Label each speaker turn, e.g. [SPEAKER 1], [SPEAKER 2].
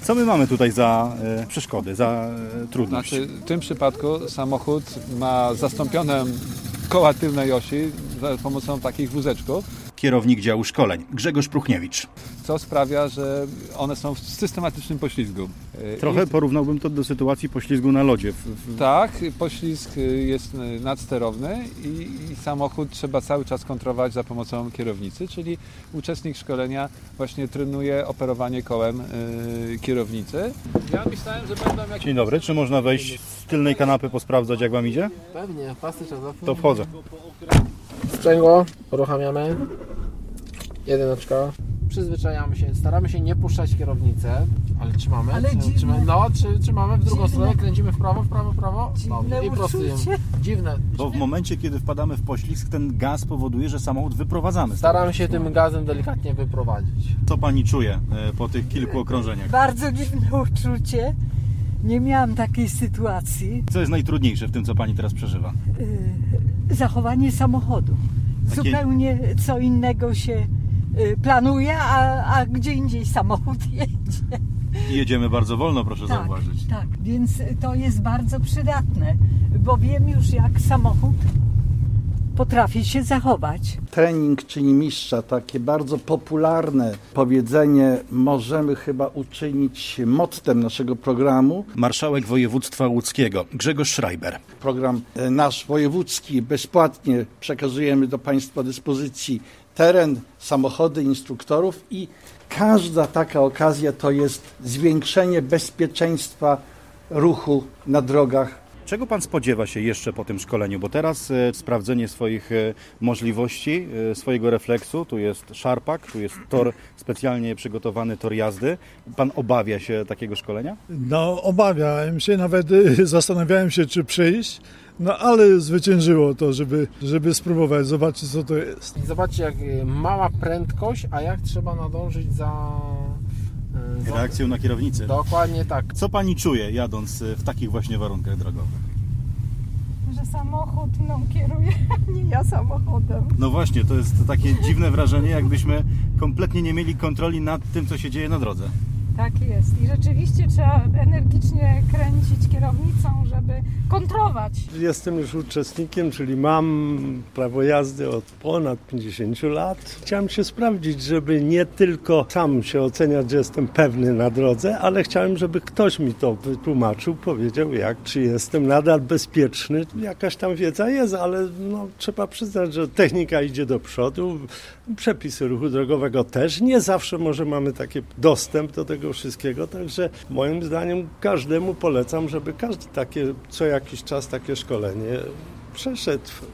[SPEAKER 1] Co my mamy tutaj za przeszkody, za trudności?
[SPEAKER 2] Znaczy, w tym przypadku samochód ma zastąpione koła tylnej osi za pomocą takich wózeczków.
[SPEAKER 1] Kierownik działu szkoleń, Grzegorz Pruchniewicz.
[SPEAKER 2] Co sprawia, że one są w systematycznym poślizgu.
[SPEAKER 1] Trochę porównałbym to do sytuacji poślizgu na lodzie.
[SPEAKER 2] Tak, poślizg jest nadsterowny i samochód trzeba cały czas kontrolować za pomocą kierownicy, czyli uczestnik szkolenia właśnie trenuje operowanie kołem kierownicy. Ja myślałem, że będą jakieś...
[SPEAKER 1] Dzień dobry, czy można wejść z tylnej kanapy, posprawdzać jak wam idzie?
[SPEAKER 3] Pewnie, pasy czasowe.
[SPEAKER 1] To wchodzę.
[SPEAKER 3] Sprzęgło, uruchamiamy. Jedyneczka. Przyzwyczajamy się, staramy się nie puszczać kierownicę, ale trzymamy. Trzymamy w drugą stronę, kręcimy w prawo.
[SPEAKER 4] Dziwne
[SPEAKER 3] I prostujemy. Dziwne.
[SPEAKER 1] Bo w momencie, kiedy wpadamy w poślizg, ten gaz powoduje, że samochód wyprowadzamy.
[SPEAKER 3] Staramy się tym gazem delikatnie wyprowadzić.
[SPEAKER 1] Co pani czuje po tych kilku okrążeniach?
[SPEAKER 4] Bardzo dziwne uczucie. Nie miałam takiej sytuacji.
[SPEAKER 1] Co jest najtrudniejsze w tym, co pani teraz przeżywa?
[SPEAKER 4] Zachowanie samochodu. Zupełnie co innego się planuje, a gdzie indziej samochód jedzie.
[SPEAKER 1] I jedziemy bardzo wolno, proszę zauważyć.
[SPEAKER 4] Tak, więc to jest bardzo przydatne, bo wiem już jak samochód potrafi się zachować.
[SPEAKER 5] Trening czyni mistrza, takie bardzo popularne powiedzenie możemy chyba uczynić mottem naszego programu.
[SPEAKER 1] Marszałek województwa łódzkiego, Grzegorz Schreiber.
[SPEAKER 5] Program nasz wojewódzki bezpłatnie przekazujemy do Państwa dyspozycji teren, samochody instruktorów i każda taka okazja to jest zwiększenie bezpieczeństwa ruchu na drogach.
[SPEAKER 1] Czego pan spodziewa się jeszcze po tym szkoleniu? Bo teraz sprawdzenie swoich możliwości, swojego refleksu, tu jest szarpak, tu jest tor specjalnie przygotowany, tor jazdy. Pan obawia się takiego szkolenia?
[SPEAKER 6] No, obawiałem się, nawet zastanawiałem się, czy przyjść, no ale zwyciężyło to, żeby spróbować, zobaczyć co to jest.
[SPEAKER 3] I zobaczcie, jak mała prędkość, a jak trzeba nadążyć za
[SPEAKER 1] reakcją na kierownicy.
[SPEAKER 3] Dokładnie tak.
[SPEAKER 1] Co pani czuje, jadąc w takich właśnie warunkach drogowych?
[SPEAKER 7] Że samochód mną kieruje, a nie ja samochodem.
[SPEAKER 1] No właśnie, to jest takie dziwne wrażenie, jakbyśmy kompletnie nie mieli kontroli nad tym, co się dzieje na drodze.
[SPEAKER 7] Tak jest. I rzeczywiście trzeba energicznie kręcić kierownicą, żeby kontrolować.
[SPEAKER 8] Jestem już uczestnikiem, czyli mam prawo jazdy od ponad 50 lat. Chciałem się sprawdzić, żeby nie tylko sam się oceniać, że jestem pewny na drodze, ale chciałem, żeby ktoś mi to wytłumaczył, powiedział jak, czy jestem nadal bezpieczny. Jakaś tam wiedza jest, ale no, trzeba przyznać, że technika idzie do przodu, przepisy ruchu drogowego też. Nie zawsze może mamy taki dostęp do tego wszystkiego, także moim zdaniem każdemu polecam, żeby każdy co jakiś czas takie szkolenie przeszedł.